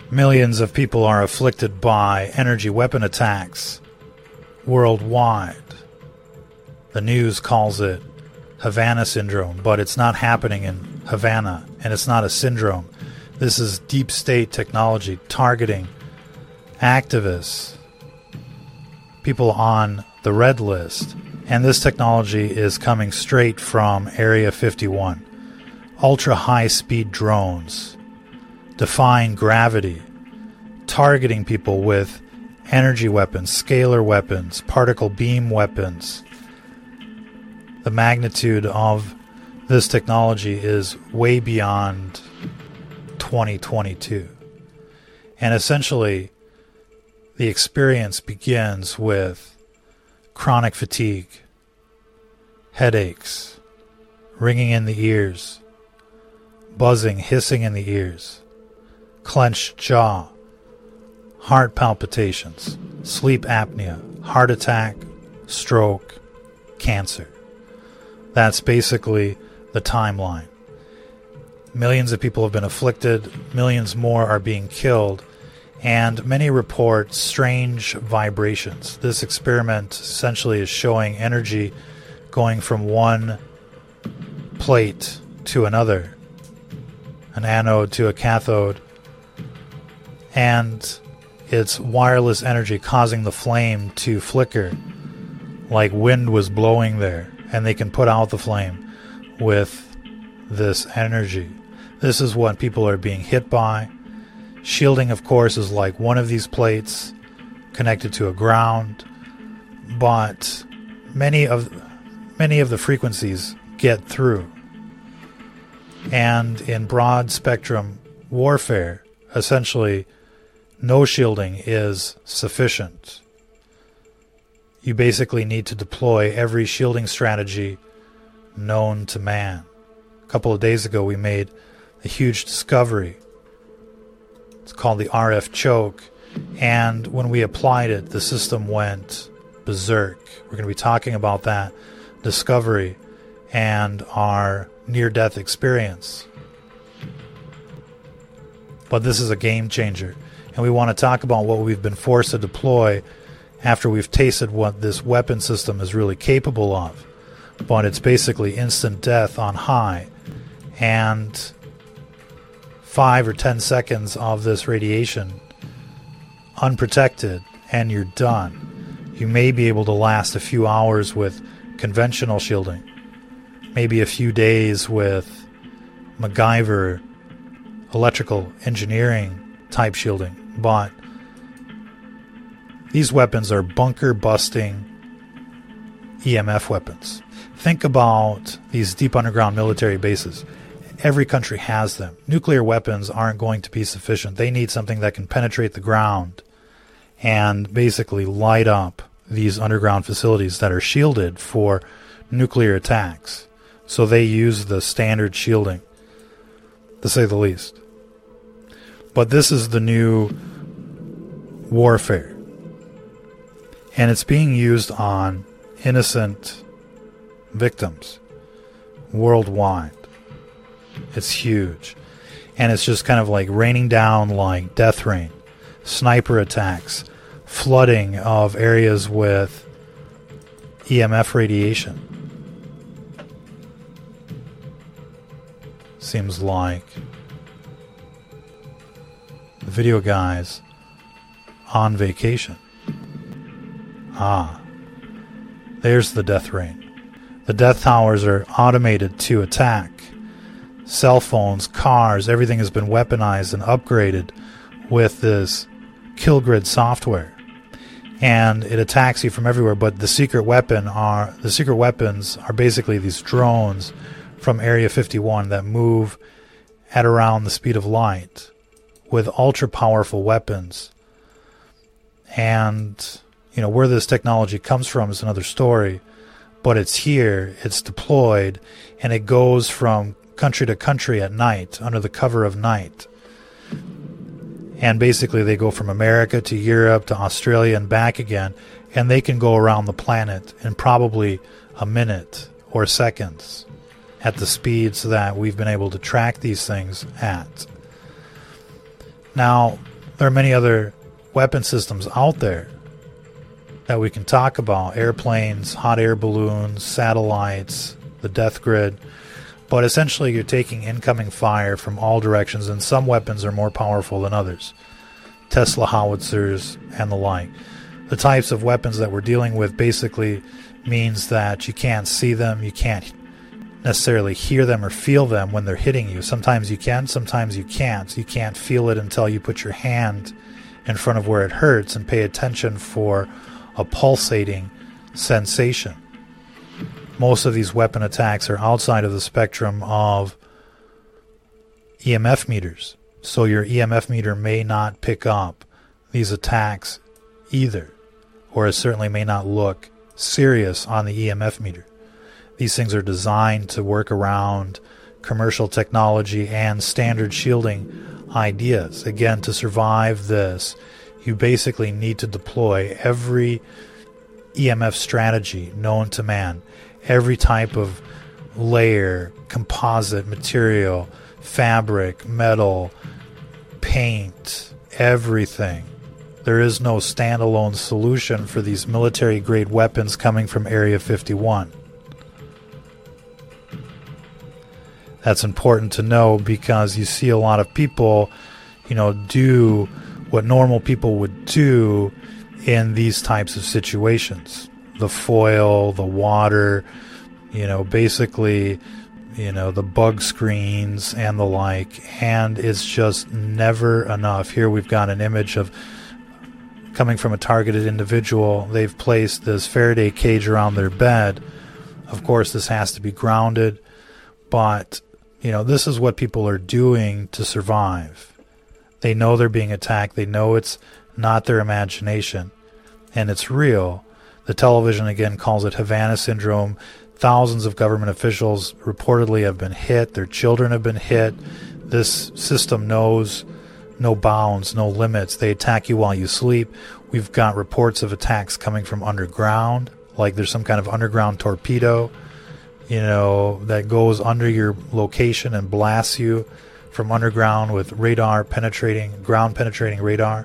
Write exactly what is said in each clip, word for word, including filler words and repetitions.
Millions of people are afflicted by energy weapon attacks worldwide. The news calls it Havana syndrome, but it's not happening in Havana, and it's not a syndrome. This is deep state technology targeting activists, people on the red list, and this technology is coming straight from Area fifty-one. Ultra high speed drones, defying gravity, targeting people with energy weapons, scalar weapons, particle beam weapons. The magnitude of this technology is way beyond twenty twenty-two. And essentially, the experience begins with chronic fatigue, headaches, ringing in the ears, buzzing, hissing in the ears, clenched jaw, heart palpitations, sleep apnea, heart attack, stroke, cancer. That's basically the timeline. Millions of people have been afflicted, millions more are being killed, and many report strange vibrations. This experiment essentially is showing energy going from one plate to another, an anode to a cathode, and it's wireless energy causing the flame to flicker like wind was blowing there, and they can put out the flame with this energy. This is what people are being hit by. Shielding, of course, is like one of these plates connected to a ground, but many of many of the frequencies get through. And in broad spectrum warfare, essentially, no shielding is sufficient. You basically need to deploy every shielding strategy known to man. A couple of days ago, we made a huge discovery. It's called the R F choke, and when we applied it, the system went berserk. We're going to be talking about that discovery and our near-death experience. But this is a game changer, and we want to talk about what we've been forced to deploy after we've tasted what this weapon system is really capable of. But it's basically instant death on high, and five or ten seconds of this radiation unprotected, and you're done. You may be able to last a few hours with conventional shielding, maybe a few days with MacGyver electrical engineering type shielding, but these weapons are bunker busting E M F weapons. Think about these deep underground military bases. Every country has them. Nuclear weapons aren't going to be sufficient. They need something that can penetrate the ground and basically light up these underground facilities that are shielded for nuclear attacks. So they use the standard shielding, to say the least. But this is the new warfare, and it's being used on innocent victims worldwide. It's huge, and it's just kind of like raining down like death rain, sniper attacks, flooding of areas with E M F radiation. Seems like the video guys on vacation. Ah, there's the death rain. The death towers are automated to attack. Cell phones, cars, everything has been weaponized and upgraded with this kill grid software. And it attacks you from everywhere, but the secret weapon are the secret weapons are basically these drones from Area fifty-one that move at around the speed of light with ultra powerful weapons. And you know, where this technology comes from is another story, but it's here, it's deployed, and it goes from country to country at night, under the cover of night. And basically they go from America to Europe to Australia and back again, and they can go around the planet in probably a minute or seconds at the speeds that we've been able to track these things at. Now, There are many other weapon systems out there that we can talk about. Airplanes, hot air balloons, satellites, the death grid. But essentially you're taking incoming fire from all directions, and some weapons are more powerful than others. Tesla howitzers and the like. The types of weapons that we're dealing with basically means that you can't see them, you can't necessarily hear them or feel them when they're hitting you. Sometimes you can, sometimes you can't. You can't feel it until you put your hand in front of where it hurts and pay attention for a pulsating sensation. Most of these weapon attacks are outside of the spectrum of E M F meters. So your E M F meter may not pick up these attacks either, or it certainly may not look serious on the E M F meter. These things are designed to work around commercial technology and standard shielding ideas. Again, to survive this, you basically need to deploy every E M F strategy known to man, every type of layer, composite material, fabric, metal, paint, everything. There is no standalone solution for these military-grade weapons coming from Area fifty-one. That's important to know because you see a lot of people, you know, do what normal people would do in these types of situations. The foil, the water, you know, basically, you know, the bug screens and the like, and it's just never enough. Here we've got an image of coming from a targeted individual. They've placed this Faraday cage around their bed. Of course, this has to be grounded, but, you know, this is what people are doing to survive. They know they're being attacked. They know it's not their imagination, and it's real. The television, again, calls it Havana Syndrome. Thousands of government officials reportedly have been hit. Their children have been hit. This system knows no bounds, no limits. They attack you while you sleep. We've got reports of attacks coming from underground, like there's some kind of underground torpedo, you know, that goes under your location and blasts you from underground with radar penetrating, ground penetrating radar.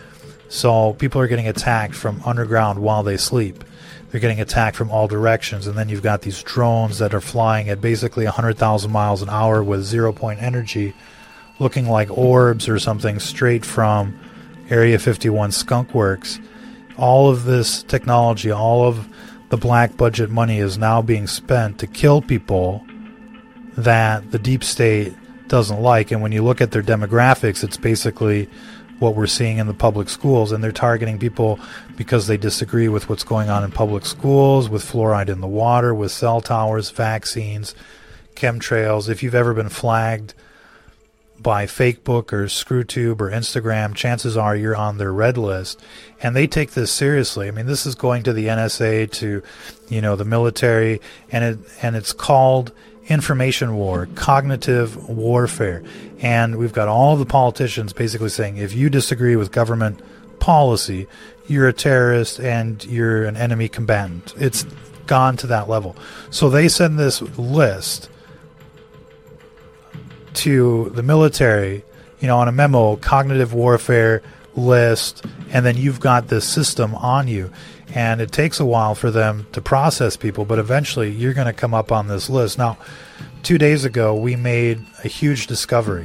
So people are getting attacked from underground while they sleep. They're getting attacked from all directions. And then you've got these drones that are flying at basically one hundred thousand miles an hour with zero-point energy, looking like orbs or something straight from Area fifty-one Skunk Works. All of this technology, all of the black budget money is now being spent to kill people that the deep state doesn't like. And when you look at their demographics, it's basically what we're seeing in the public schools, and they're targeting people because they disagree with what's going on in public schools, with fluoride in the water, with cell towers, vaccines, chemtrails. If you've ever been flagged by Facebook or ScrewTube or Instagram, chances are you're on their red list, and they take this seriously. I mean, this is going to the N S A, to, you know, the military, and it and it's called information war, cognitive warfare. And we've got all of the politicians basically saying, if you disagree with government policy, you're a terrorist and you're an enemy combatant. It's gone to that level. So they send this list to the military, you know, on a memo, cognitive warfare list, and then you've got this system on you. And it takes a while for them to process people, but eventually you're going to come up on this list. Now, two days ago, we made a huge discovery.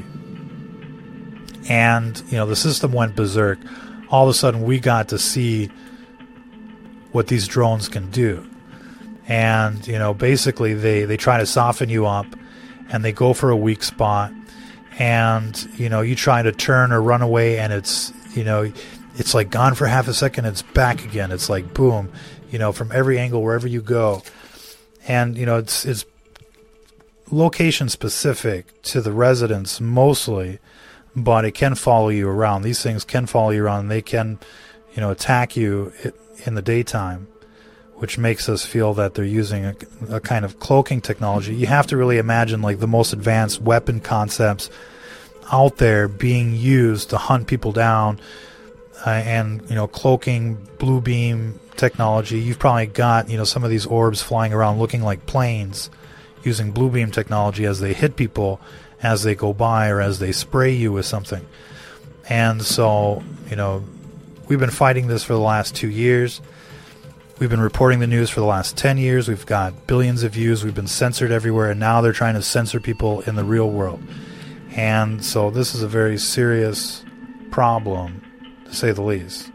And, you know, the system went berserk. All of a sudden, we got to see what these drones can do. And, you know, basically, they, they try to soften you up, and they go for a weak spot. And, you know, you try to turn or run away, and it's, you know, it's like gone for half a second, it's back again. It's like boom, you know, from every angle, wherever you go. And, you know, it's it's location specific to the residents mostly, but it can follow you around. These things can follow you around. They can, you know, attack you in the daytime, which makes us feel that they're using a, a kind of cloaking technology. You have to really imagine like the most advanced weapon concepts out there being used to hunt people down. Uh, and, you know, cloaking, blue beam technology. You've probably got, you know, some of these orbs flying around looking like planes using blue beam technology as they hit people, as they go by, or as they spray you with something. And so, you know, we've been fighting this for the last two years. We've been reporting the news for the last ten years. We've got billions of views. We've been censored everywhere, and now they're trying to censor people in the real world. And so this is a very serious problem, to say the least.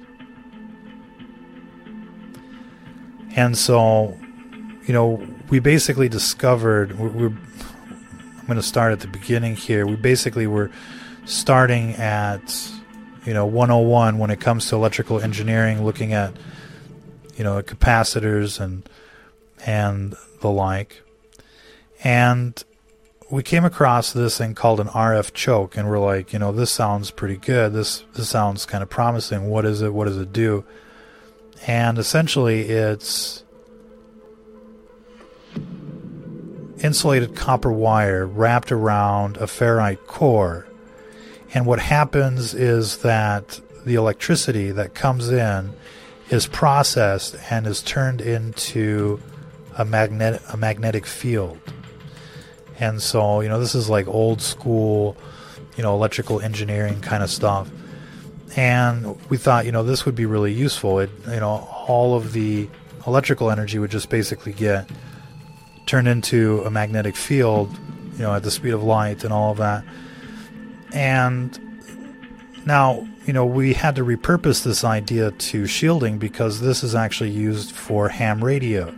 And so, you know, we basically discovered, we're, we're, I'm going to start at the beginning here. We basically were starting at, you know, one oh one when it comes to electrical engineering, looking at, you know, capacitors and and the like. And we came across this thing called an R F choke, and we're like, you know, this sounds pretty good. This this sounds kind of promising. What is it? What does it do? And essentially it's insulated copper wire wrapped around a ferrite core. And what happens is that the electricity that comes in is processed and is turned into a magnet a magnetic field. And so, you know, this is like old school, you know, electrical engineering kind of stuff. And we thought, you know, this would be really useful. It, you know, all of the electrical energy would just basically get turned into a magnetic field, you know, at the speed of light and all of that. And now, you know, we had to repurpose this idea to shielding because this is actually used for ham radio.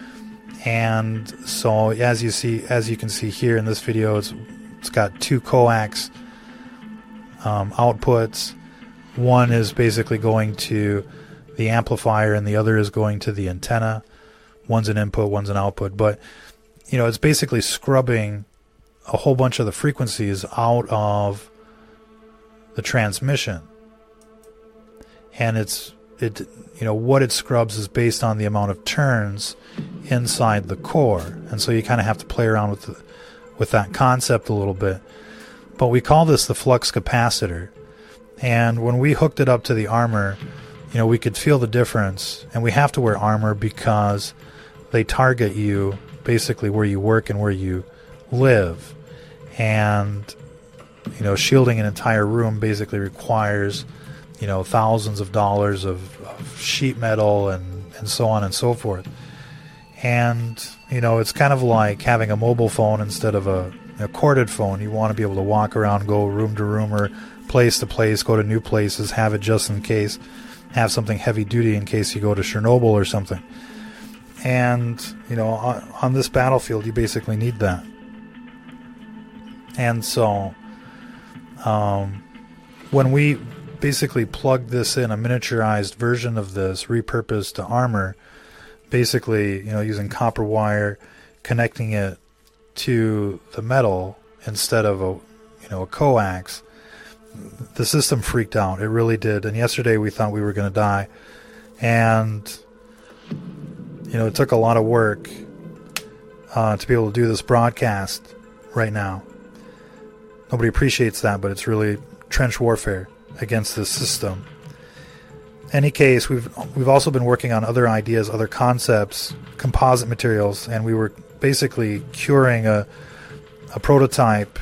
And so, as you see, as you can see here in this video, it's it's got two coax um, outputs. One is basically going to the amplifier, and the other is going to the antenna. One's an input, one's an output. But you know, it's basically scrubbing a whole bunch of the frequencies out of the transmission. And it's it you know what it scrubs is based on the amount of turns inside the core, and so you kind of have to play around with the, with that concept a little bit. But we call this the flux capacitor, and when we hooked it up to the armor, you know, we could feel the difference. And we have to wear armor because they target you basically where you work and where you live, and you know, shielding an entire room basically requires, you know, thousands of dollars of, of sheet metal and, and so on and so forth. And, you know, it's kind of like having a mobile phone instead of a, a corded phone. You want to be able to walk around, go room to room or place to place, go to new places, have it just in case, have something heavy duty in case you go to Chernobyl or something. And, you know, on, on this battlefield, you basically need that. And so, um, when we basically plugged this in, a miniaturized version of this, repurposed to armor, basically, you know, using copper wire, connecting it to the metal instead of a, you know, a coax, the system freaked out. It really did. And yesterday we thought we were going to die. And, you know, it took a lot of work uh, to be able to do this broadcast right now. Nobody appreciates that, but it's really trench warfare against this system. In any case, we've we've also been working on other ideas, other concepts, composite materials, and we were basically curing a a prototype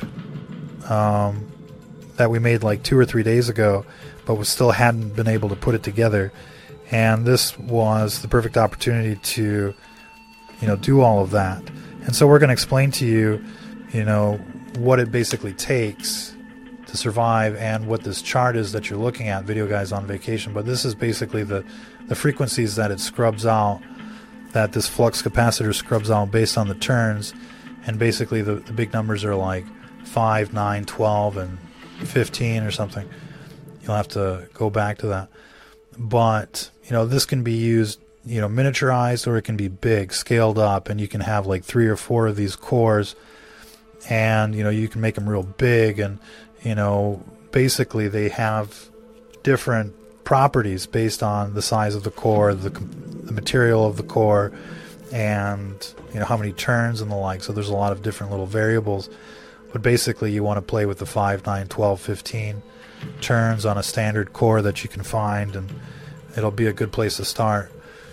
um, that we made like two or three days ago, but we still hadn't been able to put it together. And this was the perfect opportunity to, you know, do all of that. And so we're going to explain to you, you know, what it basically takes to survive and what this chart is that you're looking at, Video Guys on Vacation. But this is basically the, the frequencies that it scrubs out, that this flux capacitor scrubs out based on the turns. And basically the, the big numbers are like five, nine, twelve, and fifteen or something. You'll have to go back to that. But, you know, this can be used, you know, miniaturized, or it can be big, scaled up, and you can have like three or four of these cores. And, you know, you can make them real big, and, you know, basically they have different properties based on the size of the core, the, the material of the core, and, you know, how many turns and the like. So there's a lot of different little variables. But basically you want to play with the five, nine, twelve, fifteen turns on a standard core that you can find, and it'll be a good place to start.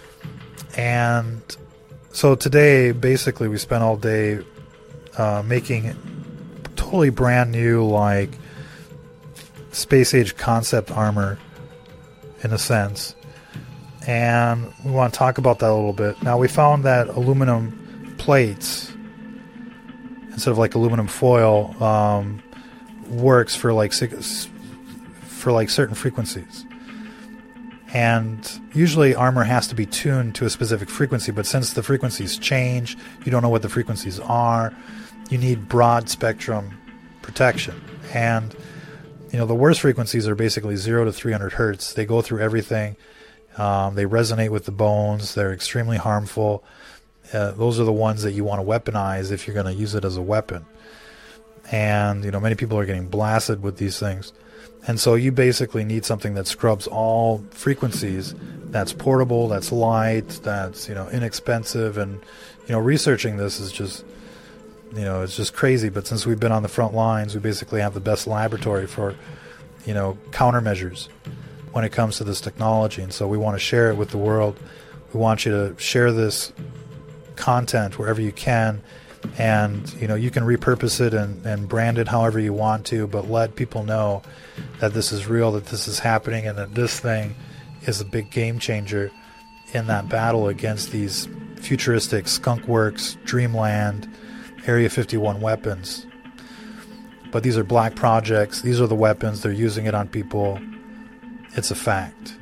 And so today, basically, we spent all day uh, making totally brand new, like space age concept armor, in a sense. And we want to talk about that a little bit. Now, we found that aluminum plates, instead of like aluminum foil, um, works for like for like certain frequencies. And usually armor has to be tuned to a specific frequency, but since the frequencies change, you don't know what the frequencies are, you need broad spectrum protection. And, you know, the worst frequencies are basically zero to three hundred hertz. They go through everything. Um, they resonate with the bones. They're extremely harmful. Uh, those are the ones that you want to weaponize if you're going to use it as a weapon. And, you know, many people are getting blasted with these things. And so you basically need something that scrubs all frequencies, that's portable, that's light, that's, you know, inexpensive. And, you know, researching this is just, you know, it's just crazy. But since we've been on the front lines, we basically have the best laboratory for, you know, countermeasures when it comes to this technology. And so we want to share it with the world. We want you to share this content wherever you can. And, you know, you can repurpose it and, and brand it however you want to, but let people know that this is real, that this is happening, and that this thing is a big game changer in that battle against these futuristic Skunk Works, Dreamland, Area fifty-one weapons. But these are black projects. These are the weapons. They're using it on people. It's a fact.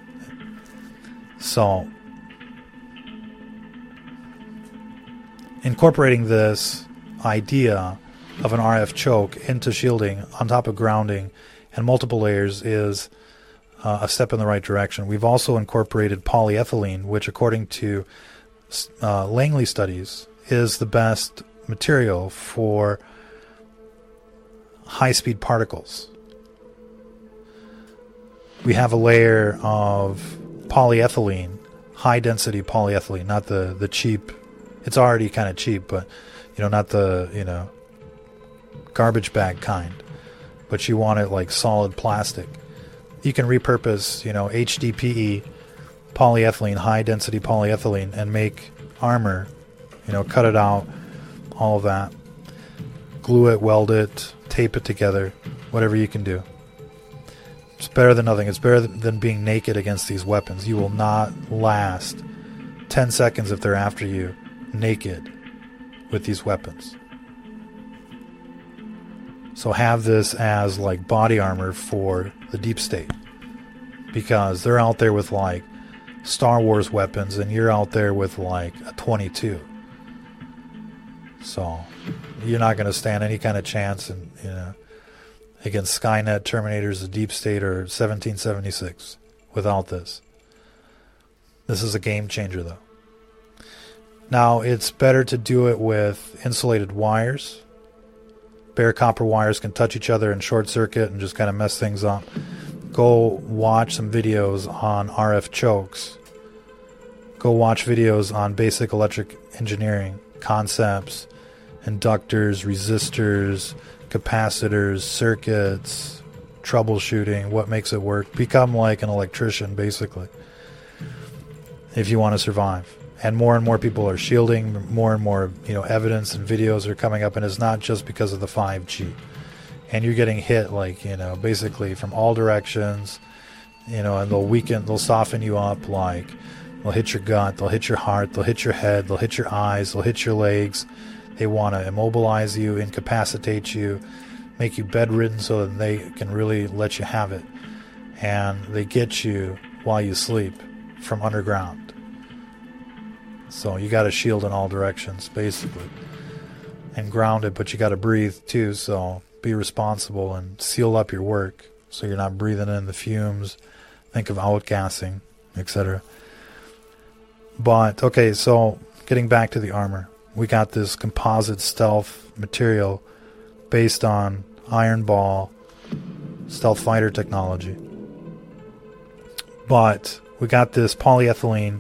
So, incorporating this idea of an R F choke into shielding on top of grounding and multiple layers is uh, a step in the right direction. We've also incorporated polyethylene, which according to uh, Langley studies is the best material for high-speed particles. We have a layer of polyethylene, high-density polyethylene, not the, the cheap. It's already kind of cheap, but, you know, not the, you know, garbage bag kind. But you want it like solid plastic. You can repurpose, you know, H D P E, polyethylene, high-density polyethylene, and make armor, you know, cut it out, all of that. Glue it, weld it, tape it together, whatever you can do. It's better than nothing. It's better than being naked against these weapons. You will not last ten seconds if they're after you naked with these weapons. So have this as like body armor for the deep state, because they're out there with like Star Wars weapons and you're out there with like a twenty-two. So you're not going to stand any kind of chance in, you know, against Skynet, Terminators, the deep state, or seventeen seventy-six without this. This is a game changer though. Now, it's better to do it with insulated wires. Bare copper wires can touch each other and short circuit and just kind of mess things up. Go watch some videos on R F chokes. Go watch videos on basic electric engineering concepts, inductors, resistors, capacitors, circuits, troubleshooting, what makes it work. Become like an electrician, basically, if you want to survive. And more and more people are shielding, more and more, you know, evidence and videos are coming up, and it's not just because of the five G. And you're getting hit, like, you know, basically from all directions, you know, and they'll weaken, they'll soften you up, like, they'll hit your gut, they'll hit your heart, they'll hit your head, they'll hit your eyes, they'll hit your legs. They want to immobilize you, incapacitate you, make you bedridden so that they can really let you have it. And they get you while you sleep from underground. So you got to shield in all directions, basically, and ground it, but you got to breathe too. So be responsible and seal up your work so you're not breathing in the fumes. Think of outgassing, et cetera. But okay, so getting back to the armor, we got this composite stealth material based on Iron Ball stealth fighter technology. But we got this polyethylene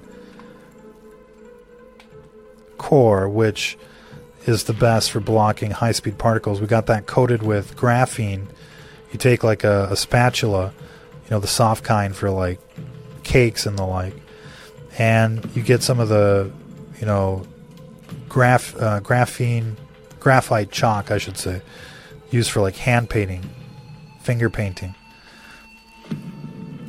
core, which is the best for blocking high-speed particles. We got that coated with graphene. You take like a, a spatula, you know, the soft kind for like cakes and the like, and you get some of the, you know, graph uh, graphene, graphite chalk, I should say, used for like hand painting, finger painting.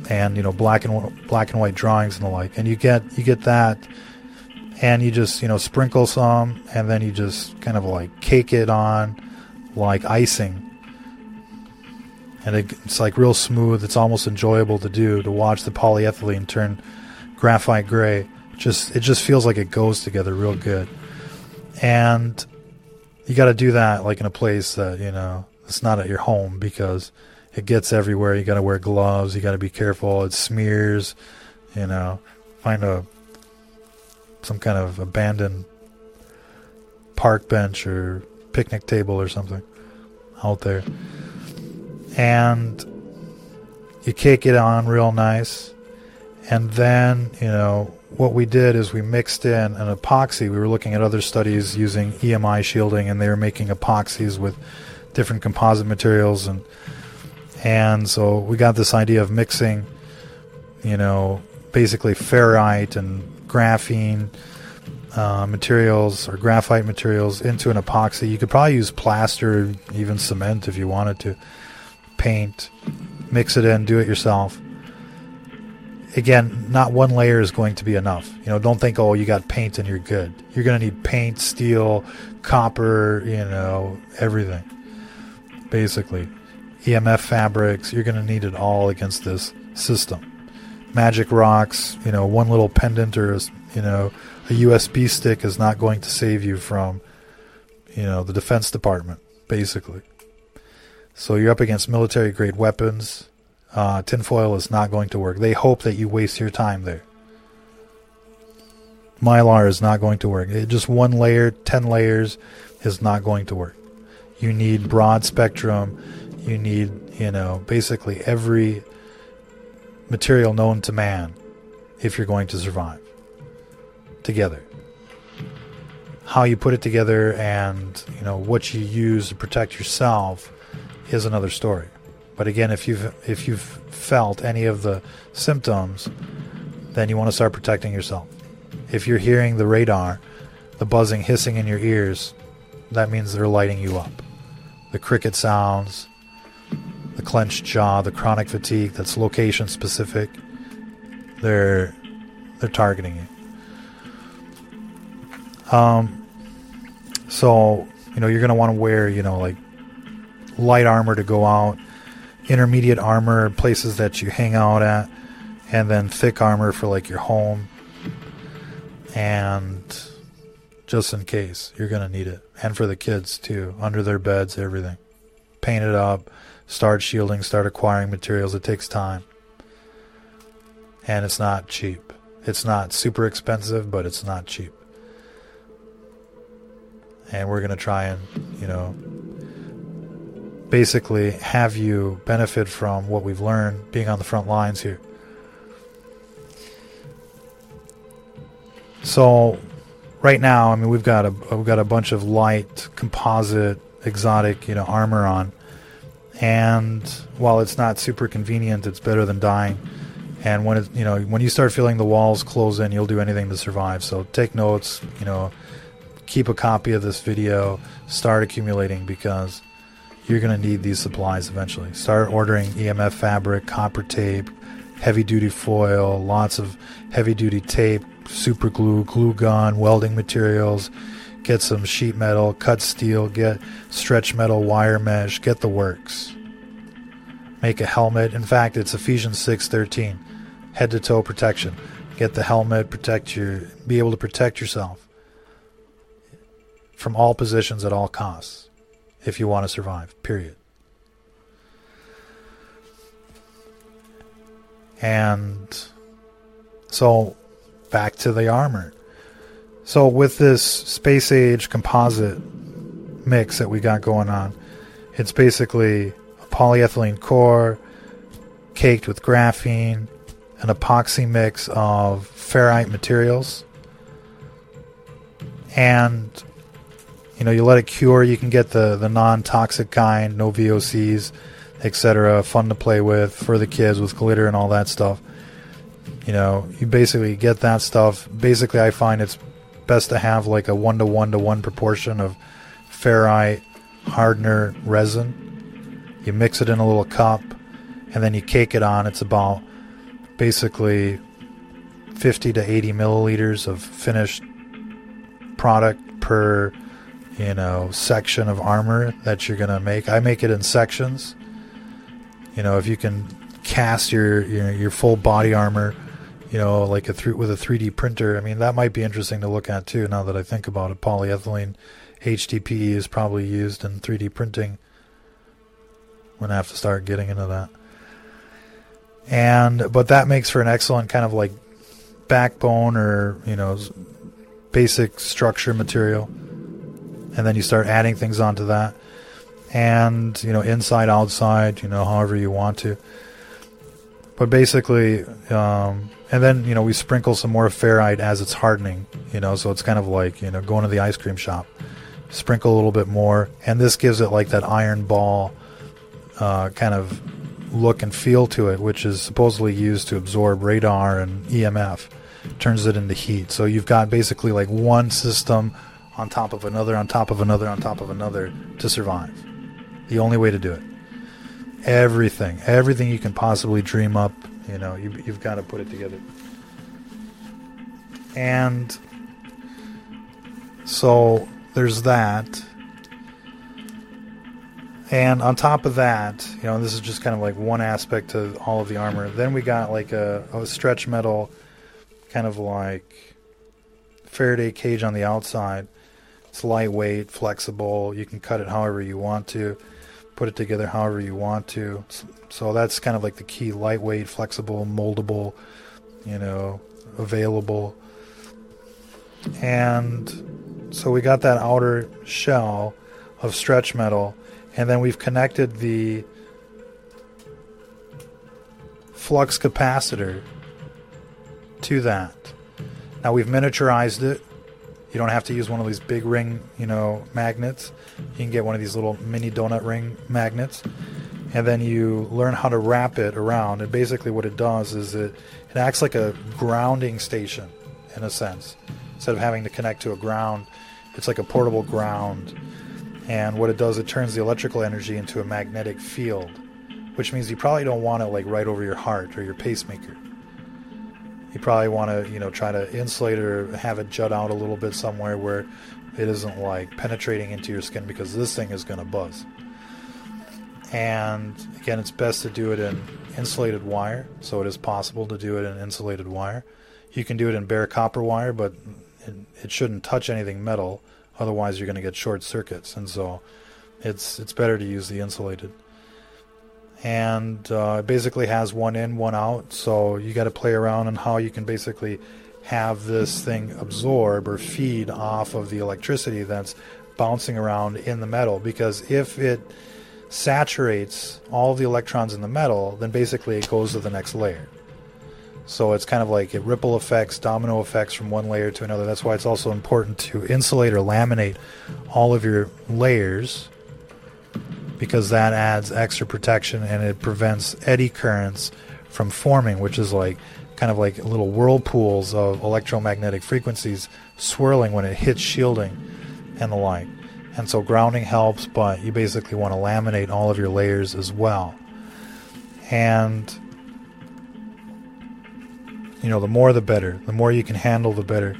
and you know black and black and white drawings and the like, and you get you get that, and you just you know sprinkle some, and then you just kind of like cake it on like icing, and it, it's like real smooth. It's almost enjoyable to do, to watch the polyethylene turn graphite gray. Just it just feels like it goes together real good, and you got to do that like in a place that you know it's not at your home, because it gets everywhere. You got to wear gloves. You got to be careful. It smears. You know, find a some kind of abandoned park bench or picnic table or something out there, and you cake it on real nice. And then, you know, what we did is we mixed in an epoxy. We were looking at other studies using E M I shielding, and they were making epoxies with different composite materials, and and so we got this idea of mixing, you know, basically ferrite and graphene uh, materials or graphite materials into an epoxy. You could probably use plaster, even cement if you wanted to, paint, mix it in, do it yourself. Again, not one layer is going to be enough. You know, don't think, oh, you got paint and you're good. You're going to need paint, steel, copper, you know, everything. Basically, E M F fabrics, you're going to need it all against this system. Magic rocks, you know, one little pendant or, you know, a U S B stick is not going to save you from, you know, the Defense Department, basically. So you're up against military-grade weapons. Uh, tinfoil is not going to work. They hope that you waste your time there. Mylar is not going to work. It, just one layer, ten layers is not going to work. You need broad spectrum. You need, you know, basically every material known to man if you're going to survive together. How you put it together and, you know, what you use to protect yourself is another story. But again, if you've if you've felt any of the symptoms, then you want to start protecting yourself. If you're hearing the radar, the buzzing, hissing in your ears, that means they're lighting you up. The cricket sounds, the clenched jaw, the chronic fatigue that's location specific, they're they're targeting you. Um, so you know you're going to want to wear you know like light armor to go out, intermediate armor places that you hang out at, and then thick armor for like your home, and just in case you're going to need it. And for the kids too, under their beds, everything. Paint it up, start shielding, start acquiring materials. It takes time, and it's not cheap. It's not super expensive, but it's not cheap. And we're going to try and, you know, basically have you benefit from what we've learned being on the front lines here. So right now, I mean, we've got a we've got a bunch of light composite exotic, you know, armor on, and while it's not super convenient, it's better than dying. And when it, you know, when you start feeling the walls close in, you'll do anything to survive. So take notes, you know, keep a copy of this video, start accumulating, because you're going to need these supplies eventually. Start ordering E M F fabric, copper tape, heavy-duty foil, lots of heavy-duty tape, super glue, glue gun, welding materials. Get some sheet metal, cut steel, get stretch metal, wire mesh, get the works. Make a helmet. In fact, it's Ephesians six thirteen. Head-to-toe protection. Get the helmet, protect your, be able to protect yourself from all positions at all costs if you want to survive, period. And so back to the armor. So with this space age composite mix that we got going on, it's basically a polyethylene core caked with graphene, an epoxy mix of ferrite materials, and you know, you let it cure. You can get the, the non-toxic kind, no V O Cs, et cetera. Fun to play with for the kids with glitter and all that stuff. You know, you basically get that stuff. Basically, I find it's best to have like a one to one to one proportion of ferrite, hardener, resin. You mix it in a little cup, and then you cake it on. It's about basically fifty to eighty milliliters of finished product per, you know, section of armor that you're going to make. I make it in sections. You know, if you can cast your your, your full body armor, you know, like a th- with a three D printer, I mean, that might be interesting to look at too, now that I think about it. Polyethylene H D P E is probably used in three D printing. I'm going to have to start getting into that. And, but that makes for an excellent kind of like backbone or, you know, basic structure material. And then you start adding things onto that. And, you know, inside, outside, you know, however you want to. But basically, um, and then, you know, we sprinkle some more ferrite as it's hardening, you know, so it's kind of like, you know, going to the ice cream shop. Sprinkle a little bit more. And this gives it like that iron ball uh, kind of look and feel to it, which is supposedly used to absorb radar and E M F. Turns it into heat. So you've got basically like one system on top of another, on top of another, on top of another to survive. The only way to do it. Everything. Everything you can possibly dream up, you know, you, you've got to put it together. And so there's that. And on top of that, you know, this is just kind of like one aspect to all of the armor. Then we got like a, a stretch metal, kind of like Faraday cage on the outside. It's lightweight, flexible. You can cut it however you want to, put it together however you want to. So that's kind of like the key: lightweight, flexible, moldable, you know, available. And so we got that outer shell of stretch metal. And then we've connected the flux capacitor to that. Now we've miniaturized it. You don't have to use one of these big ring, you know, magnets. You can get one of these little mini donut ring magnets. And then you learn how to wrap it around. And basically what it does is it, it acts like a grounding station, in a sense. Instead of having to connect to a ground, it's like a portable ground. And what it does, it turns the electrical energy into a magnetic field, which means you probably don't want it like right over your heart or your pacemaker. You probably want to, you know, try to insulate it or have it jut out a little bit somewhere where it isn't like penetrating into your skin, because this thing is going to buzz. And again, it's best to do it in insulated wire, so it is possible to do it in insulated wire. You can do it in bare copper wire, but it, it shouldn't touch anything metal. Otherwise, you're going to get short circuits, and so it's it's better to use the insulated. And uh, it basically has one in, one out, so you got to play around on how you can basically have this thing absorb or feed off of the electricity that's bouncing around in the metal. Because if it saturates all of the electrons in the metal, then basically it goes to the next layer. So it's kind of like it ripple effects, domino effects from one layer to another. That's why it's also important to insulate or laminate all of your layers, because that adds extra protection and it prevents eddy currents from forming, which is like kind of like little whirlpools of electromagnetic frequencies swirling when it hits shielding and the like. And so grounding helps, but you basically want to laminate all of your layers as well. And you know, the more the better. The more you can handle, the better.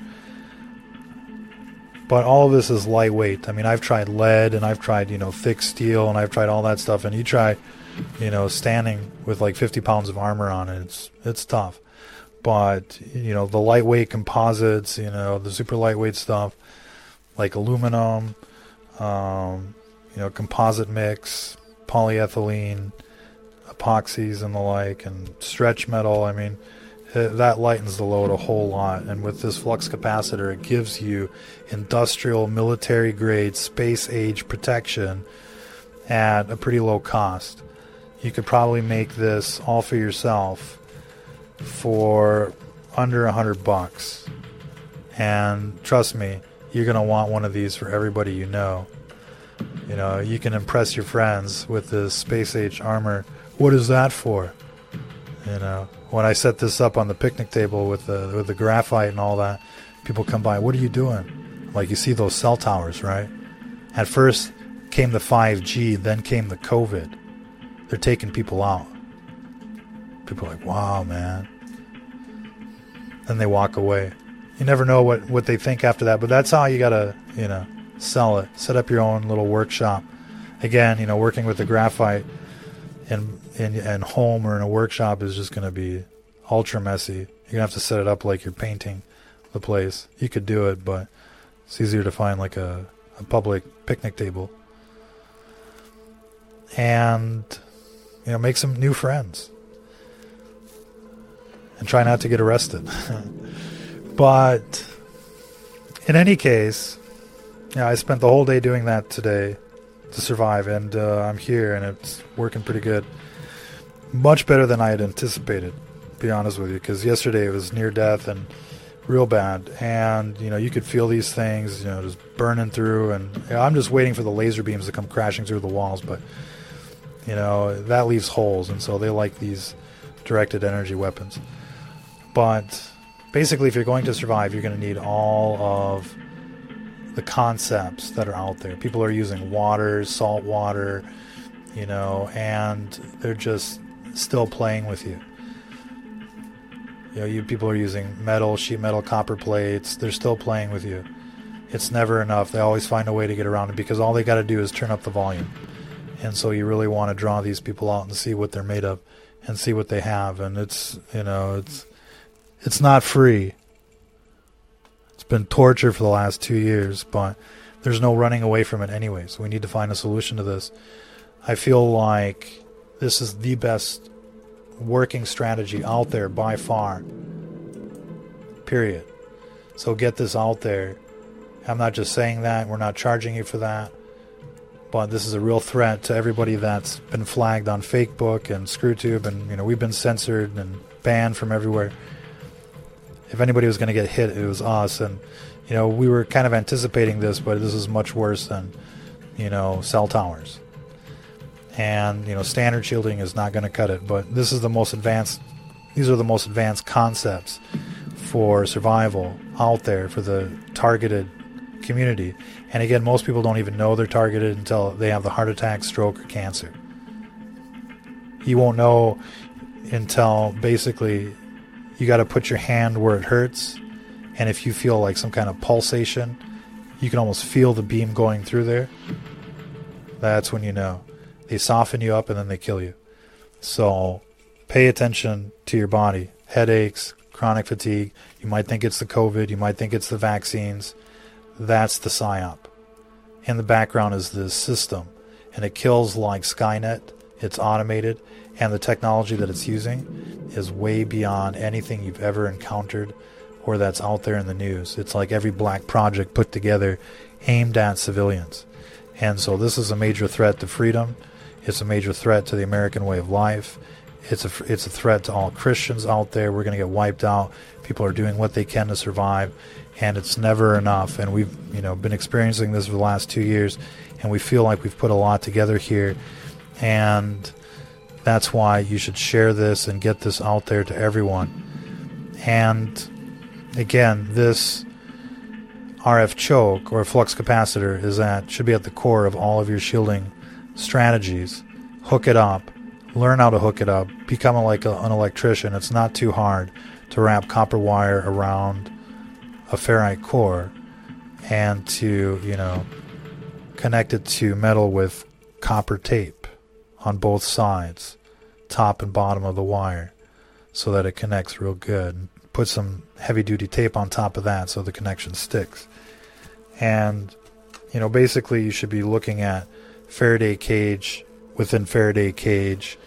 But all of this is lightweight. I mean, I've tried lead, and I've tried, you know, thick steel, and I've tried all that stuff. And you try, you know, standing with like fifty pounds of armor on it, it's it's tough. But, you know, the lightweight composites, you know, the super lightweight stuff, like aluminum, um, you know, composite mix, polyethylene, epoxies and the like, and stretch metal, I mean, that lightens the load a whole lot. And with this flux capacitor, it gives you industrial, military grade, space age protection at a pretty low cost. You could probably make this all for yourself for under a hundred bucks. And trust me, you're going to want one of these for everybody you know. You know, you can impress your friends with this space age armor. What is that for? You know, when I set this up on the picnic table with the with the graphite and all that, people come by, what are you doing? Like, you see those cell towers, right? At first came the five G, then came the COVID. They're taking people out. People are like, wow, man. then they walk away. You never know what, what they think after that, but that's how you gotta, you know, sell it. Set up your own little workshop. Again, you know, working with the graphite in in, in home or in a workshop is just gonna be ultra messy. You're gonna have to set it up like you're painting the place. You could do it, but it's easier to find like a, a public picnic table. And, you know, make some new friends. And try not to get arrested. But in any case, yeah, I spent the whole day doing that today to survive, and uh, I'm here, and it's working pretty good. Much better than I had anticipated, to be honest with you, because yesterday it was near death and real bad, and you know, you could feel these things, you know, just burning through, and you know, I'm just waiting for the laser beams to come crashing through the walls, but you know, that leaves holes, and so they like these directed energy weapons. But basically, if you're going to survive, you're going to need all of the concepts that are out there. People are using water, salt water, you know, and they're just still playing with you. You know, you people are using metal, sheet metal, copper plates. They're still playing with you. It's never enough. They always find a way to get around it because all they got to do is turn up the volume. And so you really want to draw these people out and see what they're made of and see what they have. And it's, you know, it's it's not free. It's been torture for the last two years, but there's no running away from it anyways. We need to find a solution to this. I feel like this is the best working strategy out there by far. Period. So get this out there. I'm not just saying that. We're not charging you for that. But this is a real threat to everybody that's been flagged on Facebook and ScrewTube, and you know, we've been censored and banned from everywhere. If anybody was going to get hit, it was us. And you know, we were kind of anticipating this, but this is much worse than, you know, cell towers. And you know, standard shielding is not going to cut it. But this is the most advanced. These are the most advanced concepts for survival out there for the targeted community. And again, most people don't even know they're targeted until they have the heart attack, stroke, or cancer. You won't know until basically you got to put your hand where it hurts, and if you feel like some kind of pulsation, you can almost feel the beam going through there. That's when you know. They soften you up and then they kill you. So pay attention to your body. Headaches, chronic fatigue. You might think it's the COVID. You might think it's the vaccines. That's the psyop. In the background is this system, and it kills like Skynet. It's automated, and the technology that it's using is way beyond anything you've ever encountered or that's out there in the news. It's like every black project put together aimed at civilians. And so this is a major threat to freedom. It's a major threat to the American way of life. It's a, it's a threat to all Christians out there. We're going to get wiped out. People are doing what they can to survive, and it's never enough. And we've, you know, been experiencing this for the last two years, and we feel like we've put a lot together here. And that's why you should share this and get this out there to everyone. And again, this R F choke or flux capacitor is at should be at the core of all of your shielding strategies. Hook it up. Learn how to hook it up. Become a, like a, an electrician. It's not too hard to wrap copper wire around a ferrite core and to, you know, connect it to metal with copper tape on both sides, top and bottom of the wire, so that it connects real good. Put some heavy-duty tape on top of that so the connection sticks. And, you know, basically you should be looking at Faraday cage within Faraday cage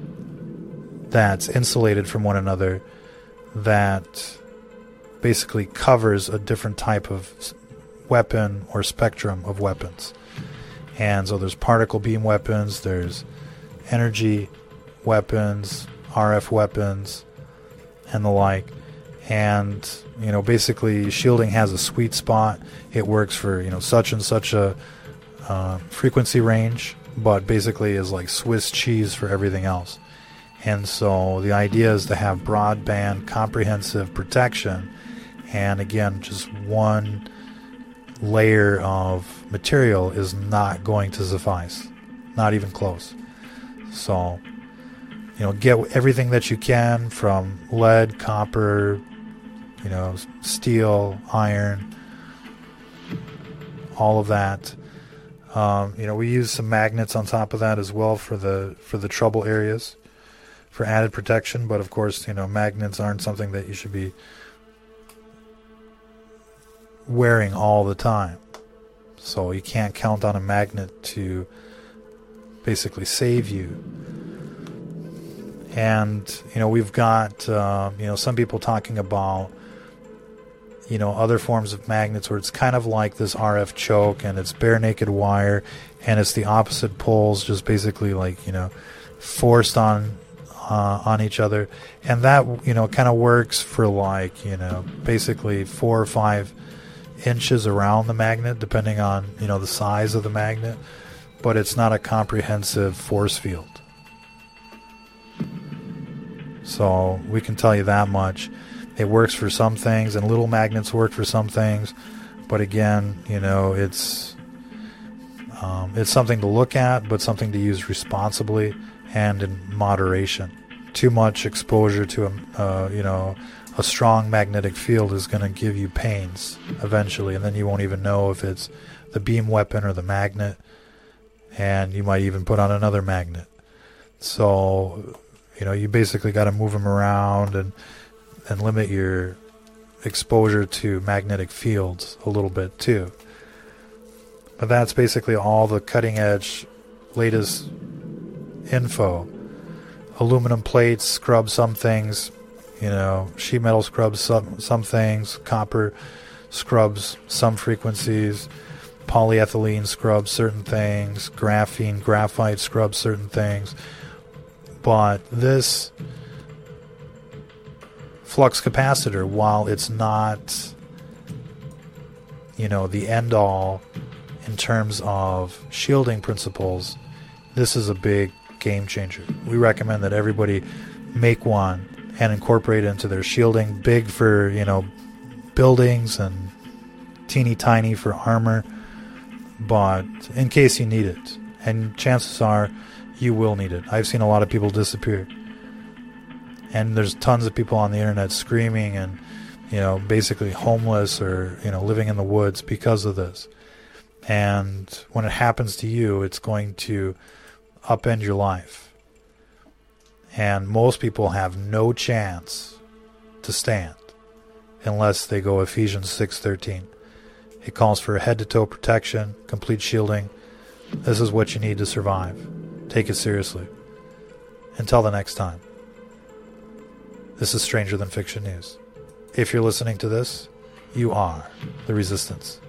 that's insulated from one another, that basically covers a different type of weapon or spectrum of weapons. And so there's particle beam weapons, there's energy weapons, R F weapons, and the like. And, you know, basically shielding has a sweet spot. It works for, you know, such and such a uh, frequency range, but basically is like Swiss cheese for everything else. And so the idea is to have broadband, comprehensive protection, and again, just one layer of material is not going to suffice. Not even close. So, you know, get everything that you can from lead, copper, you know, steel, iron, all of that. Um, you know, we use some magnets on top of that as well for the for the trouble areas, for added protection. But of course, you know, magnets aren't something that you should be wearing all the time. So you can't count on a magnet to basically save you. And, you know, we've got, uh, you know, some people talking about, you know, other forms of magnets where it's kind of like this R F choke, and it's bare naked wire, and it's the opposite poles just basically like, you know, forced on uh, on each other. And that, you know, kind of works for like, you know, basically four or five inches around the magnet, depending on, you know, the size of the magnet. But it's not a comprehensive force field. So we can tell you that much. It works for some things, and little magnets work for some things. But again, you know, it's um, it's something to look at, but something to use responsibly and in moderation. Too much exposure to a uh, you know a strong magnetic field is going to give you pains eventually, and then you won't even know if it's the beam weapon or the magnet, and you might even put on another magnet. So, you know, you basically got to move them around and and limit your exposure to magnetic fields a little bit too. But that's basically all the cutting edge, latest info. Aluminum plates scrub some things, you know, sheet metal scrubs some, some things, copper scrubs some frequencies, polyethylene scrubs certain things, graphene, graphite scrubs certain things. But this flux capacitor, while it's not, you know, the end all in terms of shielding principles, this is a big game changer. We recommend that everybody make one and incorporate it into their shielding. Big for, you know, buildings, and teeny tiny for armor, but in case you need it. And chances are you will need it. I've seen a lot of people disappear. And there's tons of people on the internet screaming and, you know, basically homeless or, you know, living in the woods because of this. And when it happens to you, it's going to upend your life. And most people have no chance to stand unless they go Ephesians six thirteen. It calls for head-to-toe protection, complete shielding. This is what you need to survive. Take it seriously. Until the next time. This is Stranger Than Fiction News. If you're listening to this, you are the Resistance.